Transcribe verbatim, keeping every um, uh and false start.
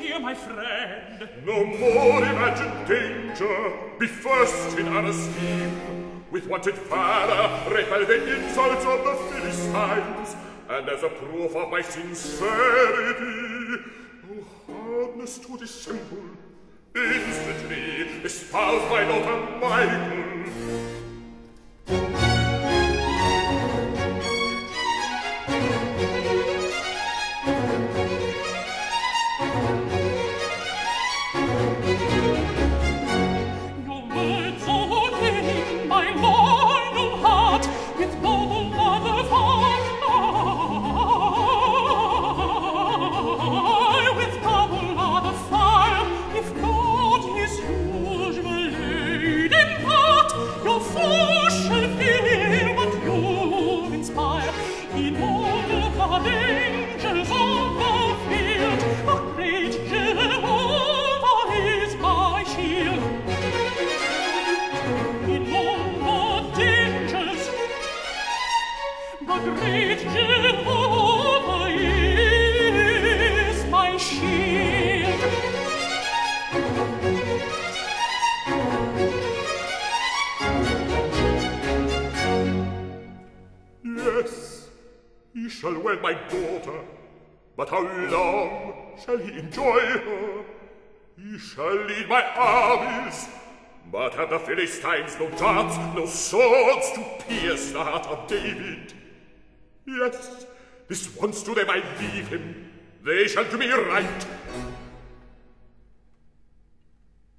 dear my friend. No more imagine danger. Be first in our esteem. With wonted valor, repel the insults of the Philistines. And as a proof of my sincerity, oh, hardness to dissemble, instantly espouse my daughter Michael. Great Jehovah is my shield. Yes, he shall wed my daughter, but how long shall he enjoy her? He shall lead my armies, but have the Philistines no darts, no swords to pierce the heart of David? Yes, this once do they might leave him. They shall do me right.